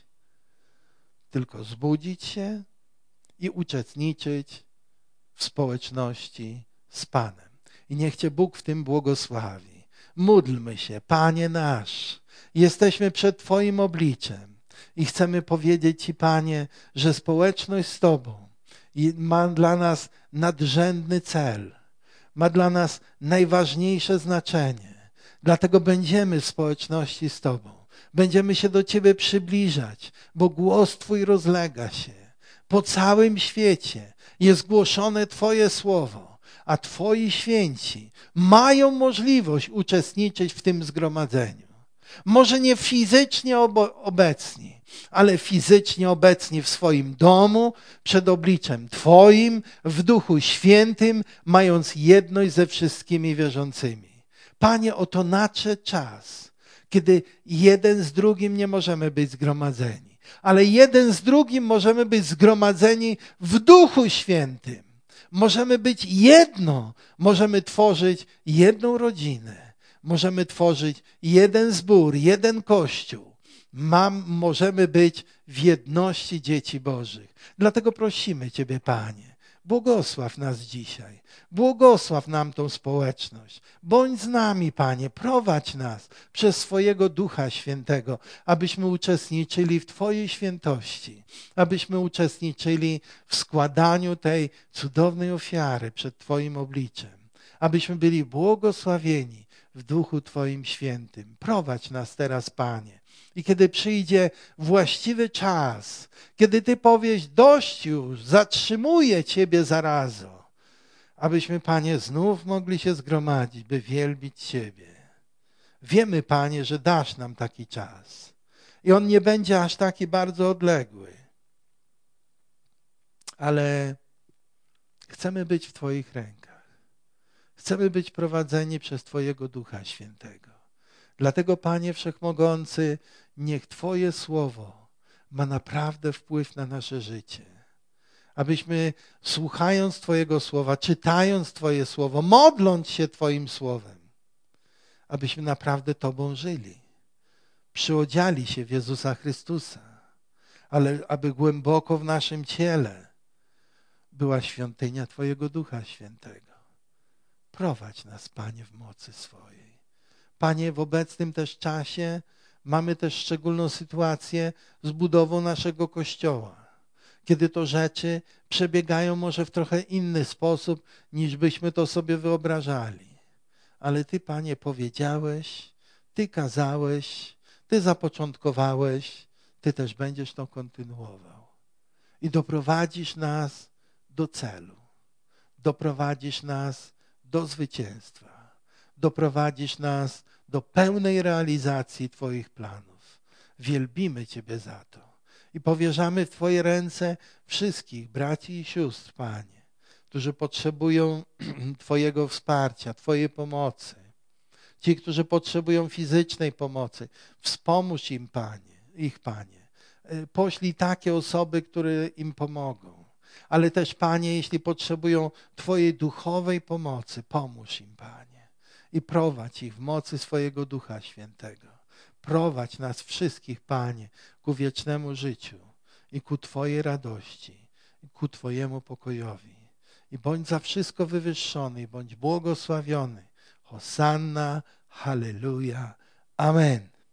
tylko zbudzić się i uczestniczyć w społeczności z Panem. I niech Cię Bóg w tym błogosławi. Módlmy się, Panie nasz, jesteśmy przed Twoim obliczem i chcemy powiedzieć Ci, Panie, że społeczność z Tobą ma dla nas nadrzędny cel, ma dla nas najważniejsze znaczenie. Dlatego będziemy w społeczności z Tobą. Będziemy się do Ciebie przybliżać, bo głos Twój rozlega się. Po całym świecie jest głoszone Twoje słowo, a Twoi święci mają możliwość uczestniczyć w tym zgromadzeniu. Może nie fizycznie obecni, ale fizycznie obecni w swoim domu, przed obliczem Twoim, w Duchu Świętym, mając jedność ze wszystkimi wierzącymi. Panie, oto nadszedł czas, kiedy jeden z drugim nie możemy być zgromadzeni, ale jeden z drugim możemy być zgromadzeni w Duchu Świętym. Możemy być jedno, możemy tworzyć jedną rodzinę, możemy tworzyć jeden zbór, jeden kościół. Możemy być w jedności dzieci Bożych. Dlatego prosimy Ciebie, Panie, błogosław nas dzisiaj. Błogosław nam tą społeczność. Bądź z nami, Panie, prowadź nas przez swojego Ducha Świętego, abyśmy uczestniczyli w Twojej świętości, abyśmy uczestniczyli w składaniu tej cudownej ofiary przed Twoim obliczem, abyśmy byli błogosławieni w Duchu Twoim Świętym. Prowadź nas teraz, Panie. I kiedy przyjdzie właściwy czas, kiedy Ty powiesz, dość już, zatrzymuję Ciebie zarazo, abyśmy, Panie, znów mogli się zgromadzić, by wielbić Ciebie. Wiemy, Panie, że dasz nam taki czas i on nie będzie aż taki bardzo odległy. Ale Chcemy być w Twoich rękach. Chcemy być prowadzeni przez Twojego Ducha Świętego. Dlatego, Panie Wszechmogący, niech Twoje Słowo ma naprawdę wpływ na nasze życie. Abyśmy słuchając Twojego Słowa, czytając Twoje Słowo, modląc się Twoim Słowem, abyśmy naprawdę Tobą żyli. Przyodziali się w Jezusa Chrystusa, ale aby głęboko w naszym ciele była świątynia Twojego Ducha Świętego. Prowadź nas, Panie, w mocy swojej. Panie, w obecnym też czasie mamy też szczególną sytuację z budową naszego Kościoła, kiedy to rzeczy przebiegają może w trochę inny sposób, niż byśmy to sobie wyobrażali. Ale Ty, Panie, powiedziałeś, Ty kazałeś, Ty zapoczątkowałeś, Ty też będziesz to kontynuował. I doprowadzisz nas do celu. Doprowadzisz nas do zwycięstwa. Doprowadzisz nas do pełnej realizacji Twoich planów. Wielbimy Ciebie za to. I powierzamy w Twoje ręce wszystkich braci i sióstr, Panie, którzy potrzebują Twojego wsparcia, Twojej pomocy. Ci, którzy potrzebują fizycznej pomocy, wspomóż im, Panie, ich, Panie. Poślij takie osoby, które im pomogą. Ale też, Panie, jeśli potrzebują Twojej duchowej pomocy, pomóż im, Panie. I prowadź ich w mocy swojego Ducha Świętego. Prowadź nas wszystkich, Panie, ku wiecznemu życiu i ku Twojej radości, i ku Twojemu pokojowi. I bądź za wszystko wywyższony, i bądź błogosławiony. Hosanna, halleluja, amen.